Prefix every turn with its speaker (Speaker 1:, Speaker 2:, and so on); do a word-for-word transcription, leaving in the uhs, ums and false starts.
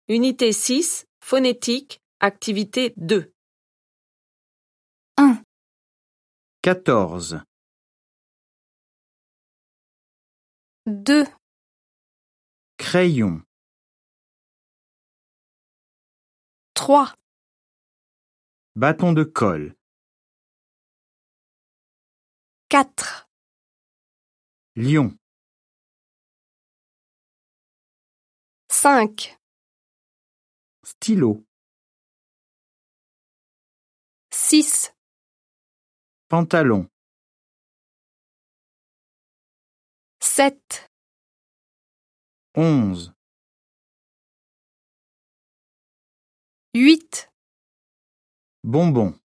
Speaker 1: Unité six, phonétique, activité deux.
Speaker 2: un,
Speaker 3: quatorze,
Speaker 2: deux,
Speaker 3: crayon,
Speaker 2: trois,
Speaker 3: bâton de colle,
Speaker 2: quatre,
Speaker 3: lion,
Speaker 2: cinq,
Speaker 3: stylo,
Speaker 2: six,
Speaker 3: pantalon,
Speaker 2: sept,
Speaker 3: onze,
Speaker 2: huit,
Speaker 3: bonbon.